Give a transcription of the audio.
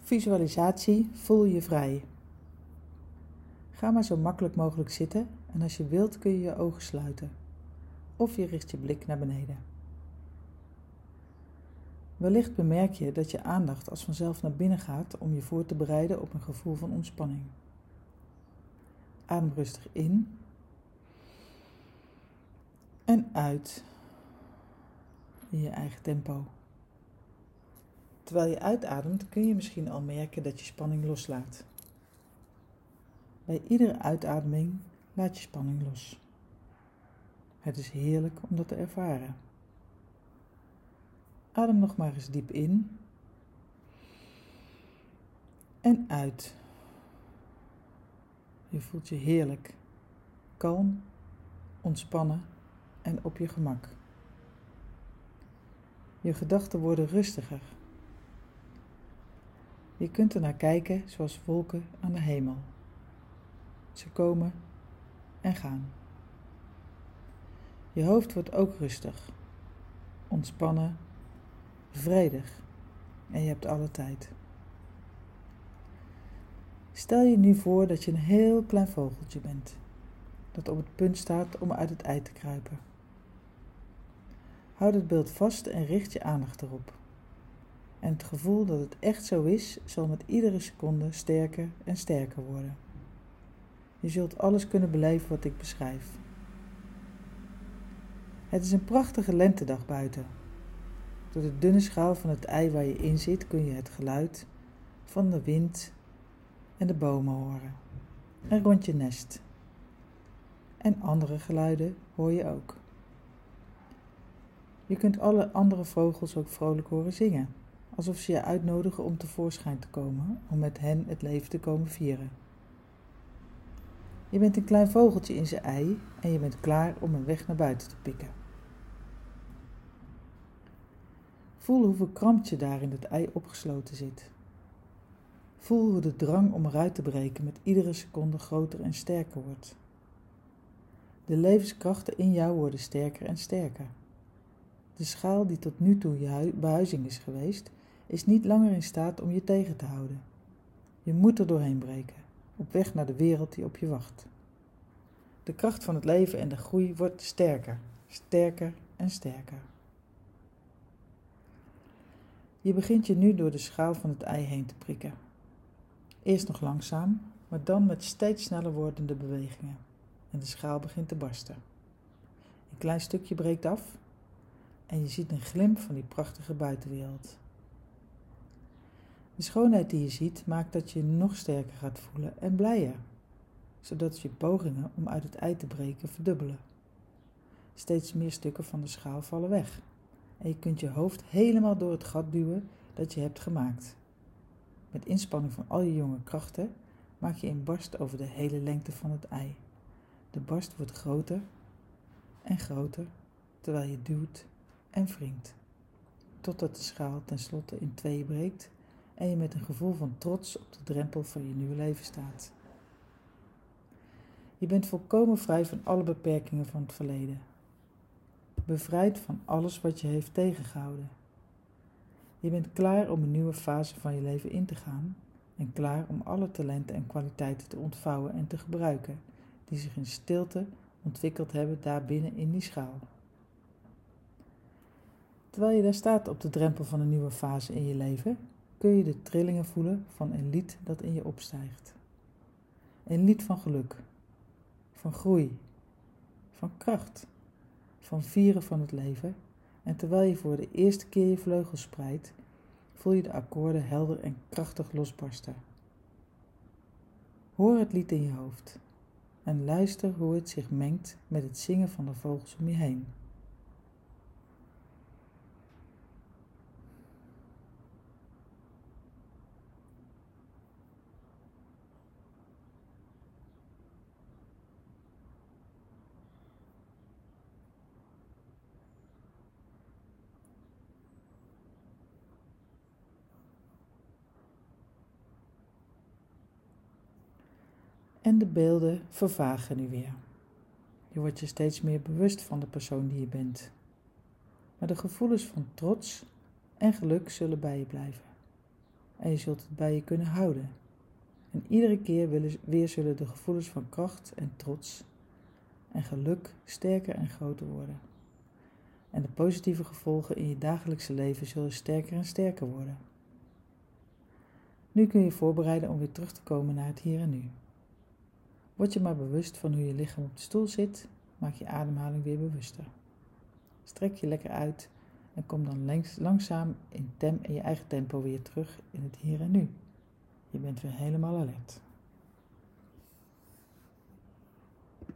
Visualisatie, voel je vrij. Ga maar zo makkelijk mogelijk zitten en als je wilt kun je je ogen sluiten. Of je richt je blik naar beneden. Wellicht bemerk je dat je aandacht als vanzelf naar binnen gaat om je voor te bereiden op een gevoel van ontspanning. Adem rustig in en uit in je eigen tempo. Terwijl je uitademt kun je misschien al merken dat je spanning loslaat. Bij iedere uitademing laat je spanning los. Het is heerlijk om dat te ervaren. Adem nog maar eens diep in en uit. Je voelt je heerlijk, kalm, ontspannen en op je gemak. Je gedachten worden rustiger. Je kunt ernaar kijken zoals wolken aan de hemel. Ze komen en gaan. Je hoofd wordt ook rustig, ontspannen, vredig en je hebt alle tijd. Stel je nu voor dat je een heel klein vogeltje bent, dat op het punt staat om uit het ei te kruipen. Houd het beeld vast en richt je aandacht erop. En het gevoel dat het echt zo is, zal met iedere seconde sterker en sterker worden. Je zult alles kunnen beleven wat ik beschrijf. Het is een prachtige lentedag buiten. Door de dunne schaal van het ei waar je in zit kun je het geluid van de wind en de bomen horen. En rond je nest. En andere geluiden hoor je ook. Je kunt alle andere vogels ook vrolijk horen zingen, alsof ze je uitnodigen om tevoorschijn te komen, om met hen het leven te komen vieren. Je bent een klein vogeltje in zijn ei en je bent klaar om een weg naar buiten te pikken. Voel hoeveel krampje daar in het ei opgesloten zit. Voel hoe de drang om eruit te breken met iedere seconde groter en sterker wordt. De levenskrachten in jou worden sterker en sterker. De schaal die tot nu toe je behuizing is geweest, is niet langer in staat om je tegen te houden. Je moet er doorheen breken, op weg naar de wereld die op je wacht. De kracht van het leven en de groei wordt sterker, sterker en sterker. Je begint je nu door de schaal van het ei heen te prikken. Eerst nog langzaam, maar dan met steeds sneller wordende bewegingen. En de schaal begint te barsten. Een klein stukje breekt af en je ziet een glimp van die prachtige buitenwereld. De schoonheid die je ziet maakt dat je je nog sterker gaat voelen en blijer, zodat je pogingen om uit het ei te breken verdubbelen. Steeds meer stukken van de schaal vallen weg en je kunt je hoofd helemaal door het gat duwen dat je hebt gemaakt. Met inspanning van al je jonge krachten maak je een barst over de hele lengte van het ei. De barst wordt groter en groter terwijl je duwt en wringt, totdat de schaal tenslotte in tweeën breekt en je met een gevoel van trots op de drempel van je nieuwe leven staat. Je bent volkomen vrij van alle beperkingen van het verleden. Bevrijd van alles wat je heeft tegengehouden. Je bent klaar om een nieuwe fase van je leven in te gaan en klaar om alle talenten en kwaliteiten te ontvouwen en te gebruiken die zich in stilte ontwikkeld hebben daarbinnen in die schaal. Terwijl je daar staat op de drempel van een nieuwe fase in je leven, kun je de trillingen voelen van een lied dat in je opstijgt. Een lied van geluk, van groei, van kracht, van vieren van het leven. En terwijl je voor de eerste keer je vleugels spreidt, voel je de akkoorden helder en krachtig losbarsten. Hoor het lied in je hoofd en luister hoe het zich mengt met het zingen van de vogels om je heen. En de beelden vervagen nu weer. Je wordt je steeds meer bewust van de persoon die je bent. Maar de gevoelens van trots en geluk zullen bij je blijven. en je zult het bij je kunnen houden. En iedere keer weer zullen de gevoelens van kracht en trots en geluk sterker en groter worden. En de positieve gevolgen in je dagelijkse leven zullen sterker en sterker worden. Nu kun je voorbereiden om weer terug te komen naar het hier en nu. Word je maar bewust van hoe je lichaam op de stoel zit, maak je ademhaling weer bewuster. Strek je lekker uit en kom dan langzaam in je eigen tempo weer terug in het hier en nu. Je bent weer helemaal alert.